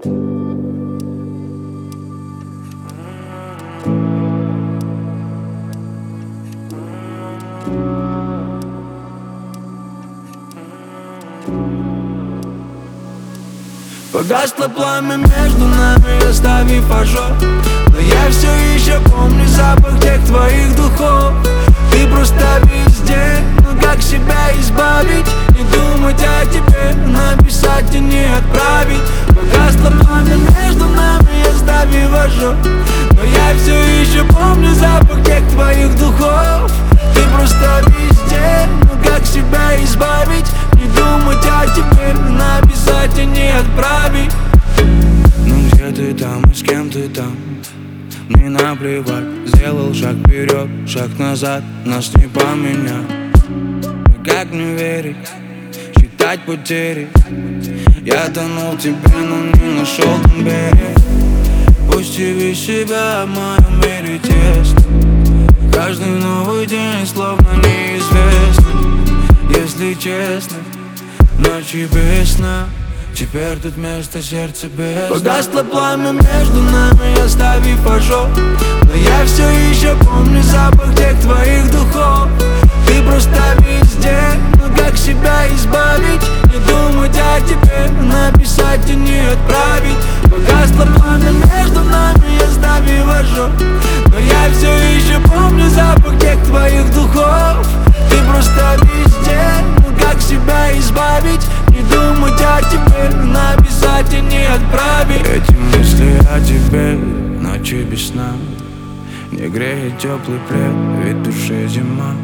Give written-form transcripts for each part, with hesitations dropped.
Погасло пламя между нами, оставив ожог. Но я все еще помню запах тех твоих духов. Ты просто везде, но как себя избавить? Не думать о тебе, написать и не отправить. Погасло пламя между нами, оставив ожог. Но я все еще помню запах тех твоих духов. Ты просто везде, но как себя избавить? Не думать о тебе, написать и не отправить. Ну где ты там и с кем ты там? Мне наплевать. Сделал шаг вперед, шаг назад, нас не поменял. И как не верить, считать потери? Я тонул в тебе, но не нашел там берег. Пусть тебе себя в моем мире тесно. Каждый новый день словно неизвестный. Если честно, ночи без сна. Теперь тут место сердца без. Погасло пламя между нами, оставив ожог. Но я все еще помню запах тех твоих духов. Ты просто везде, но как себя избавить? Не думать о тебе, написать и не отправить. Погасло пламя между нами, оставив ожог. Но я все еще помню запах тех твоих духов. Ты просто везде, но как себя избавить? Не думать о тебе, написать и не отправить. Эти мысли о тебе, ночи без сна. Не греет теплый плед, ведь в душе зима.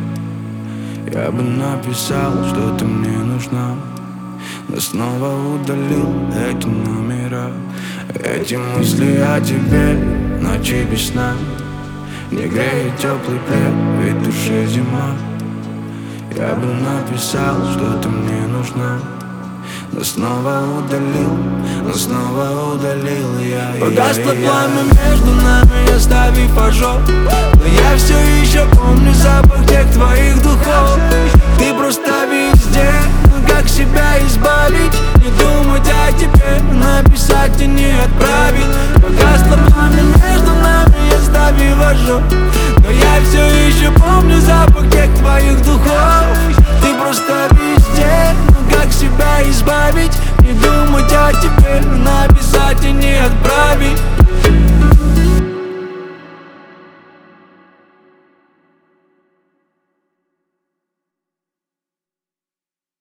Я бы написал, что ты мне нужна, но снова удалил эти номера. Эти мысли о тебе, ночи без сна. Не греет теплый плед, ведь в душе зима. Я бы написал, что ты мне нужна, но снова удалил я. Погасло пламя между нами, оставив ожог. Но я все еще помню запах тех твоих духов. Ты просто везде, но как себя избавить? Не думать о тебе, написать и не отправить. Погасло пламя между нами, оставив ожог. Но я все еще помню запах тех твоих духов. Ты просто везде, но как себя избавить? Не думать о тебе, написать и не отправить.